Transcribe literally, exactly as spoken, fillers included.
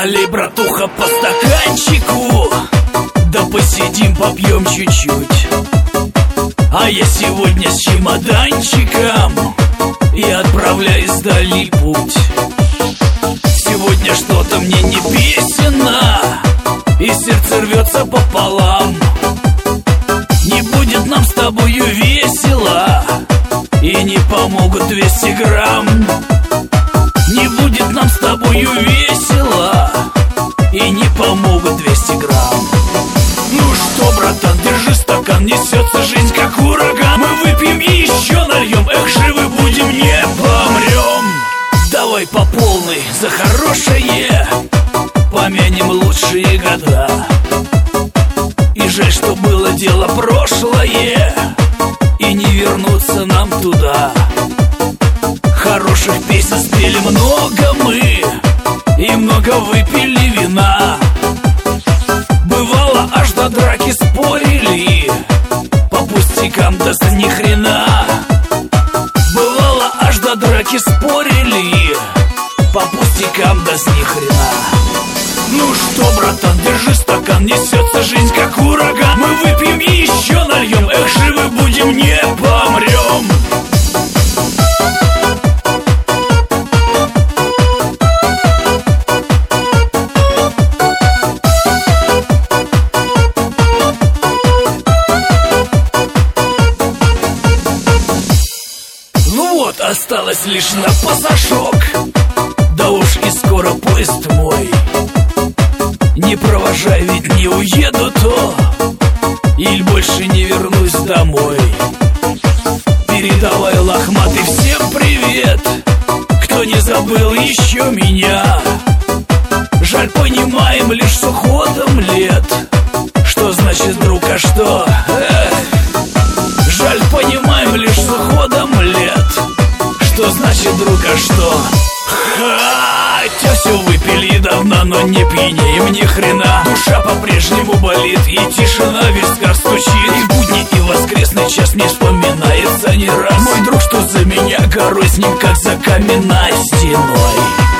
Налей, братуха, по стаканчику, да посидим, попьем чуть-чуть. А я сегодня с чемоданчиком и отправляюсь вдали путь. Сегодня что-то мне не песенно, и сердце рвется пополам. Не будет нам с тобою весело, и не помогут двести грамм. Не будет нам с тобою весело, и не помогут двести грамм. Ну что, братан, держи стакан, несется жизнь как ураган. Мы выпьем и еще нальем, эх, живы будем, не помрем. Давай по полной за хорошее, помянем лучшие года. И жаль, что было дело прошлое, и не вернуться нам туда. Хороших песен спели много мы, и много выпили вина. Бывало, аж до драки спорили, по пустякам да с ни хрена. Бывало, аж до драки спорили, по пустякам да с ни хрена. Ну что, братан, держи стакан, несется жизнь как ураган. Мы выпьем и еще нальем, эх, живы будем, не помрем. Ну вот, осталось лишь на пасашок, да уж и скоро поезд мой. Не провожай, ведь не уеду, то иль больше не вернусь домой. Передавай, лохматый, всем привет, кто не забыл еще меня. Жаль, понимаем лишь с уходом лет, что значит друг, а что? Эх. Жаль, понимаем лишь с уходом лет, что значит друг, а что? Хотя все выпили давно, но не пьянеем ни хрена. Душа по-прежнему болит, и тишина в висках стучит. И в будний, и в воскресный час мне вспоминается не раз мой друг, что за меня горой, с ним как за каменной стеной.